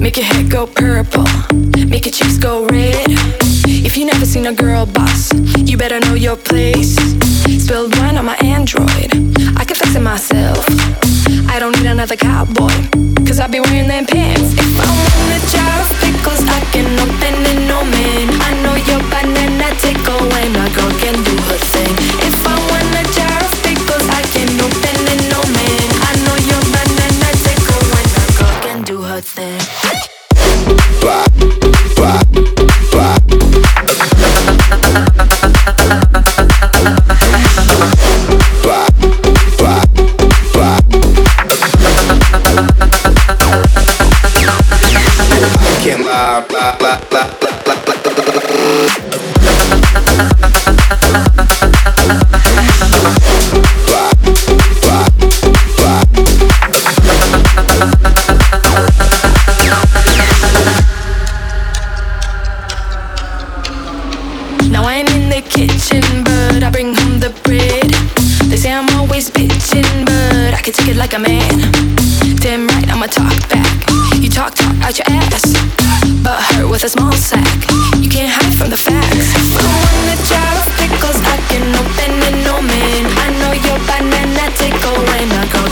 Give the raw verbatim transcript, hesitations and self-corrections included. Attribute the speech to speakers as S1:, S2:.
S1: Make your hair go purple, make your cheeks go red. If you never seen a girl boss, you better know your place. Spilled wine on my Android, I can fix it myself. I don't need another cowboy, cause I be wearing them pants. If I want a jar of pickles, I can open it, no man. I know your banana tickle when a girl can do her thing. If I want a jar of pickles, I can open it, no man. I know your banana tickle when a girl can do her thing.
S2: Blah, blah, blah. Blah, blah, blah. I can't lie, blah, blah, blah, blah, blah, blah, blah, blah. Blah, blah, blah.
S1: Now I ain't in the kitchen, but I bring home the bread. They say I'm always bitching, but I can take it like a man. Damn right, I'ma talk back. You talk, talk out your ass, but hurt with a small sack. You can't hide from the facts. If I want a jar of pickles, I can open it, no man. I know your banana tickle when a girl